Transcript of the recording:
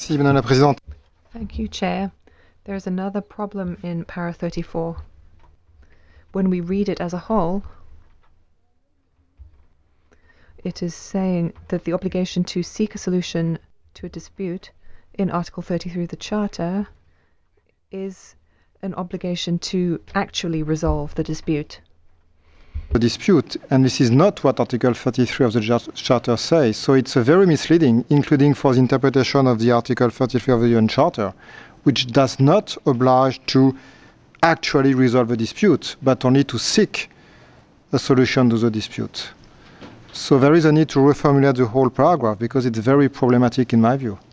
Merci, Madame la Présidente. Thank you, Chair. There is another problem in para 34. When we read it as a whole, it is saying that the obligation to seek a solution to a dispute in Article 33 of the Charter is an obligation to actually resolve the dispute. The dispute, and this is not what Article 33 of the Charter says, so it's very misleading, including for the interpretation of the Article 33 of the UN Charter, which does not oblige to actually resolve a dispute, but only to seek a solution to the dispute. So there is a need to reformulate the whole paragraph because it's very problematic in my view.